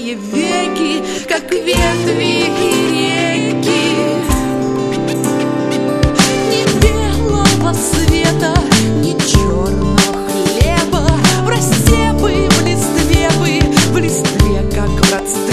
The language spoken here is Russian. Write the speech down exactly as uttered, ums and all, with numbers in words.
темные веки, как ветви и реки. Ни белого света, ни черного хлеба, в росе бы, в листве бы, в листве, как в родстве.